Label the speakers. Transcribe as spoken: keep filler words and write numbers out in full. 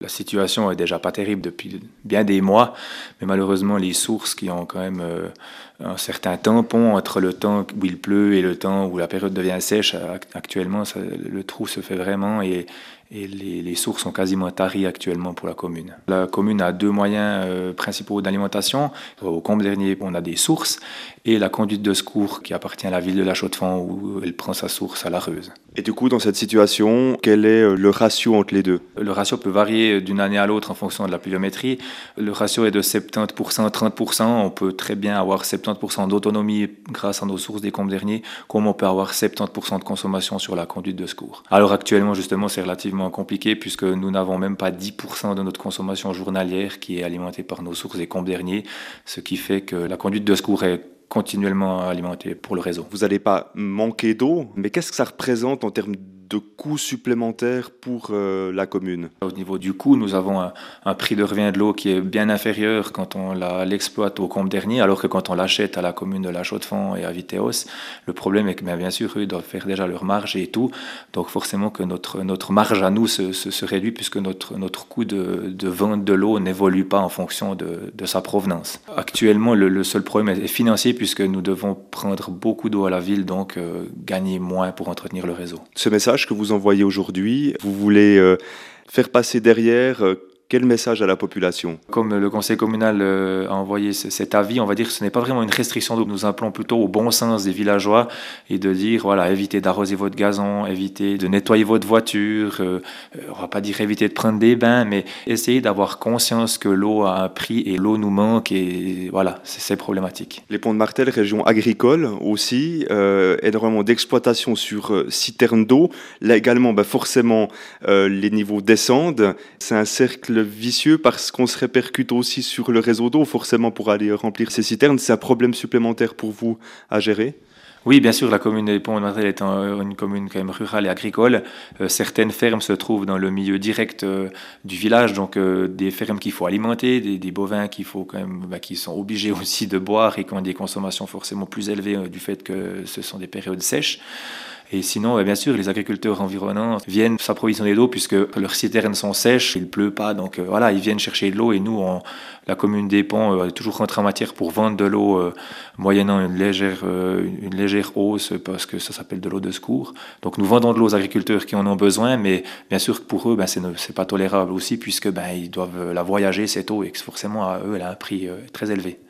Speaker 1: La situation est déjà pas terrible depuis bien des mois, mais malheureusement les sources qui ont quand même euh, un certain tampon entre le temps où il pleut et le temps où la période devient sèche, actuellement ça, le trou se fait vraiment et, et les, les sources sont quasiment taries actuellement pour la commune. La commune a deux moyens euh, principaux d'alimentation. Au Combe-Dernier, on a des sources et la conduite de secours qui appartient à la ville de La Chaux-de-Fonds où elle prend sa source à la Reuse.
Speaker 2: Et du coup, dans cette situation, quel est le ratio entre les deux?
Speaker 1: Le ratio peut varier d'une année à l'autre en fonction de la pluviométrie. Le ratio est de soixante-dix pour cent, trente pour cent. On peut très bien avoir soixante-dix pour cent d'autonomie grâce à nos sources des Combes-Dernier, comme on peut avoir soixante-dix pour cent de consommation sur la conduite de secours. Alors actuellement, justement, c'est relativement compliqué puisque nous n'avons même pas dix pour cent de notre consommation journalière qui est alimentée par nos sources des Combes-Dernier, ce qui fait que la conduite de secours est continuellement alimentée pour le réseau.
Speaker 2: Vous n'allez pas manquer d'eau, mais qu'est-ce que ça représente en termes de coûts supplémentaires pour euh, la commune?
Speaker 1: Au niveau du coût, nous avons un, un prix de revient de l'eau qui est bien inférieur quand on la, l'exploite au Combe-Dernier, alors que quand on l'achète à la commune de La Chaux-de-Fonds et à Vitéos, le problème est que bien, bien sûr, eux doivent faire déjà leur marge et tout, donc forcément que notre, notre marge à nous se, se, se réduit puisque notre, notre coût de, de vente de l'eau n'évolue pas en fonction de, de sa provenance. Actuellement, le, le seul problème est financier puisque nous devons prendre beaucoup d'eau à la ville, donc euh, gagner moins pour entretenir le réseau.
Speaker 2: Ce message que vous envoyez aujourd'hui, vous voulez euh, faire passer derrière euh, quel message à la population?
Speaker 1: Comme le conseil communal euh, a envoyé c- cet avis, on va dire que ce n'est pas vraiment une restriction d'eau. Nous appelons plutôt au bon sens des villageois et de dire, voilà, évitez d'arroser votre gazon, évitez de nettoyer votre voiture, euh, on va pas dire éviter de prendre des bains, mais essayez d'avoir conscience que l'eau a un prix et l'eau nous manque et voilà, c'est, c'est problématique.
Speaker 2: Les Ponts de Martel, région agricole aussi, euh, énormément d'exploitation sur euh, citernes d'eau. Là également, bah, forcément, euh, les niveaux descendent. C'est un cercle vicieux parce qu'on se répercute aussi sur le réseau d'eau, forcément pour aller remplir ces citernes. C'est un problème supplémentaire pour vous à gérer?
Speaker 1: Oui, bien sûr, la commune des Ponts de Martel est un- une commune quand même rurale et agricole. Euh, certaines fermes se trouvent dans le milieu direct euh, du village, donc euh, des fermes qu'il faut alimenter, des, des bovins qu'il faut quand même, bah, qui sont obligés aussi de boire et qui ont des consommations forcément plus élevées euh, du fait que ce sont des périodes sèches. Et sinon, euh, bien sûr, les agriculteurs environnants viennent s'approvisionner d'eau puisque leurs citernes sont sèches, il pleut pas, donc euh, voilà, ils viennent chercher de l'eau et nous, on, la commune des Ponts euh, est toujours rentrée en matière pour vendre de l'eau euh, moyennant une légère, euh, une légère hausse parce que ça s'appelle de l'eau de secours. Donc nous vendons de l'eau aux agriculteurs qui en ont besoin, mais bien sûr que pour eux, ben, c'est, c'est pas tolérable aussi puisque ben, ils doivent la voyager cette eau et que forcément à eux, elle a un prix euh, très élevé.